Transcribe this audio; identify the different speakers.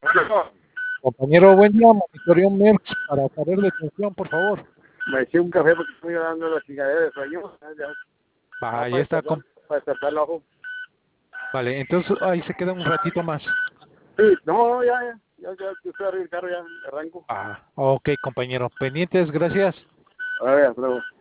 Speaker 1: Compañero, buen día, monitoreo MERS para saber de tensión, por favor.
Speaker 2: Me eché un café porque estoy dando la chingadera de sueño.
Speaker 1: Va, ahí está.
Speaker 2: Para despertar el ojo.
Speaker 1: Vale, entonces ahí se queda un ratito más.
Speaker 2: Sí, no, ya estoy arriba del carro, ya arranco.
Speaker 1: Ok, compañero. Pendientes, gracias.
Speaker 2: A ver, hasta luego.